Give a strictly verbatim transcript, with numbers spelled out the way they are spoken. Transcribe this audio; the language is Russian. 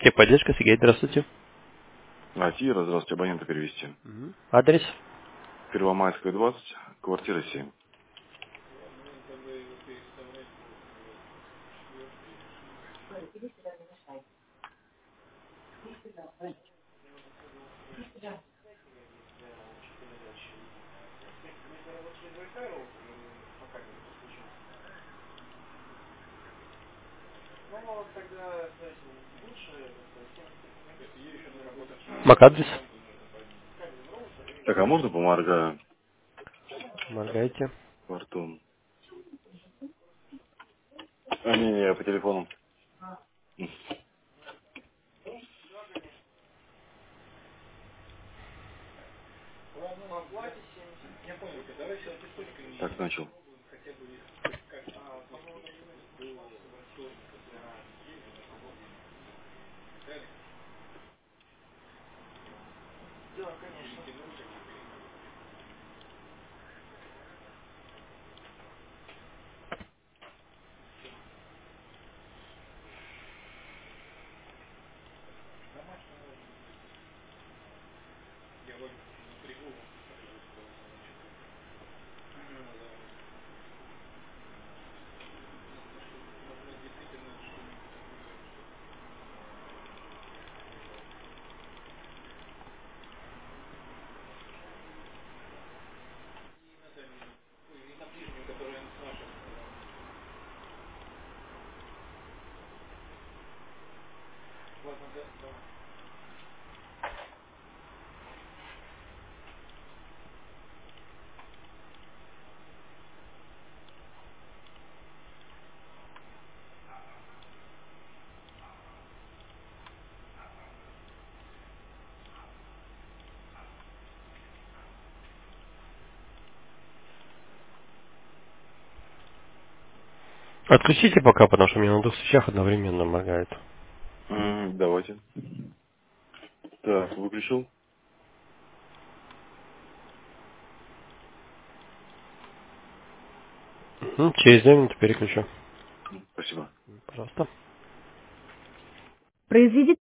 Техподдержка, Сергей, здравствуйте. А, Тира, здравствуйте, абонента перевести. Мгм. Адрес? Первомайская, двадцать, квартира семь. Мак-адрес? Так, а можно поморгаю Моргайте. квартом? А, не, не, я по телефону. Так, начал. Отключите пока, потому что у меня на двух свечах одновременно моргает. М, давайте. Так, выключил. Мгм. Через две минуты переключу. Спасибо. Пожалуйста. Произведите